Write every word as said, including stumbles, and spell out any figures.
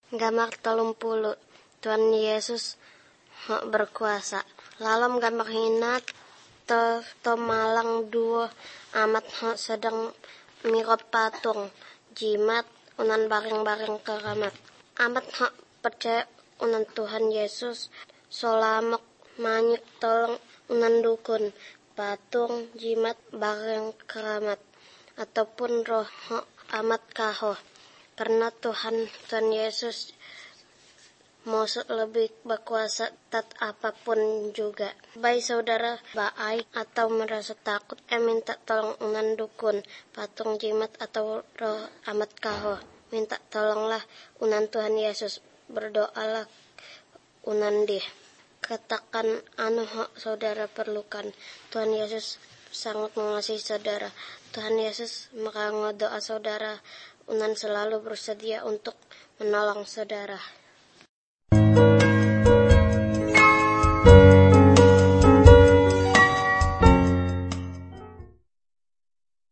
Gambar telung puluh. Tuhan Yesus berkuasa. Lalam gambar hinat to, to malang dua amat sedang mirip patung jimat unan bareng-bareng keramat. Amat percaya unan Tuhan Yesus solamak manyik tolong unan dukun patung jimat bareng keramat ataupun roh amat kaho. Karena Tuhan Tuhan Yesus mau lebih berkuasa tat apapun juga. Baik saudara baik atau merasa takut, eh minta tolong unan dukun, patung jimat atau roh amat kaho. Minta tolonglah unan Tuhan Yesus. Berdoalah unan dia. Katakan anu saudara perlukan. Tuhan Yesus sangat mengasihi saudara. Tuhan Yesus maka doa saudara. Unan selalu bersedia untuk menolong saudara.